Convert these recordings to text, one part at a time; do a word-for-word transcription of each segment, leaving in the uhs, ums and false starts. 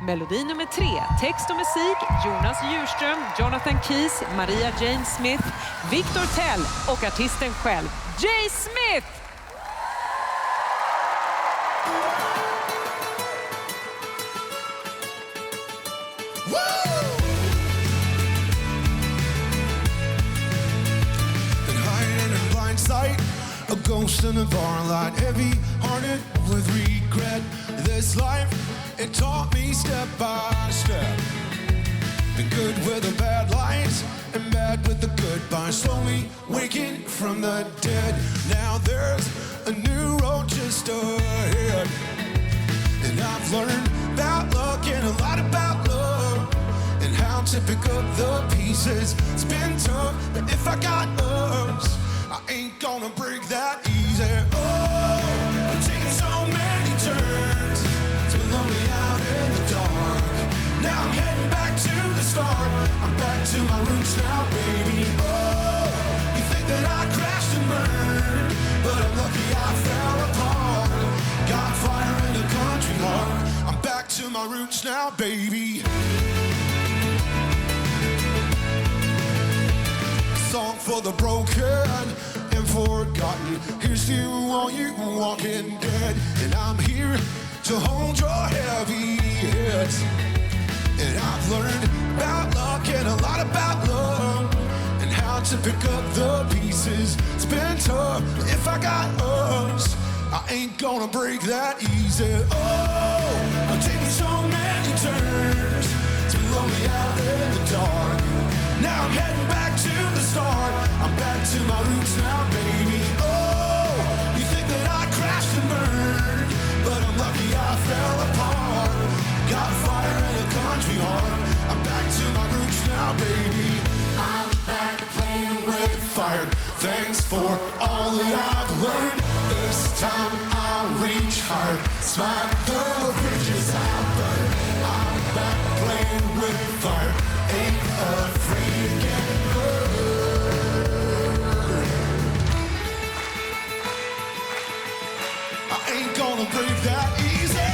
Melodi nummer tre, text och musik, Jonas Djurström, Jonathan Keys, Maria Jane Smith, Victor Tell och artisten själv, Jay Smith! A ghost in a bar light, heavy-hearted with regret. This life, it taught me step by step. The good with the bad lights, and bad with the goodbye. Slowly waking from the dead. Now there's a new road just ahead. And I've learned about luck and a lot about love. And how to pick up the pieces. It's been tough, but if I got us, I ain't gonna break that easy. Oh, I'm taking so many turns, so lonely out in the dark. Now I'm heading back to the start. I'm back to my roots now, baby. Oh, you think that I crashed and burned, but I'm lucky I fell apart. Got fire in the country heart. I'm back to my roots now, baby. Song for the broken and forgotten. Here's to all you walking dead. And I'm here to hold your heavy heads. And I've learned about luck and a lot about love. And how to pick up the pieces. It's been tough, but if I got us, I ain't gonna break that easy. Oh, I'm taking so many turns. It's been lonely out in the dark. Now I'm heading back to the start. I'm back to my roots now, baby. Oh, you think that I crashed and burned, but I'm lucky I fell apart. Got fire in a country heart. I'm back to my roots now, baby. I'm back playing with fire. Thanks for all that I've learned. This time I'll reach hard. Smile the bridges I burn. I'm back playing with fire. Ain't afraid to get burned. I ain't gonna break that easy.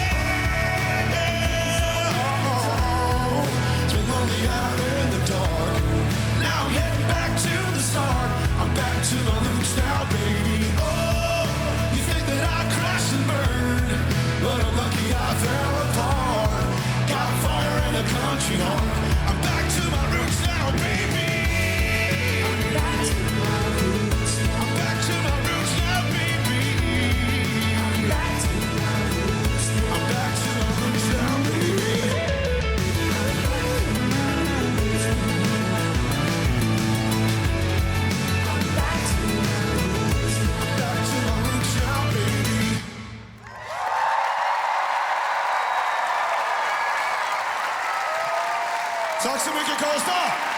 Oh, it's been lonely out in the dark. Now I'm heading back to the start. I'm back to my roots now, baby. Oh, you think that I crashed and burned, but I'm lucky I fell apart. Got fire in a country heart. I'm back to my roots now, baby. I'm back to my roots. I'm back to my roots now, baby. I'm back to my roots. I'm back to my roots now, baby. I'm back to my roots. I'm back to my roots now, baby. Tack så mycket, Karlstad!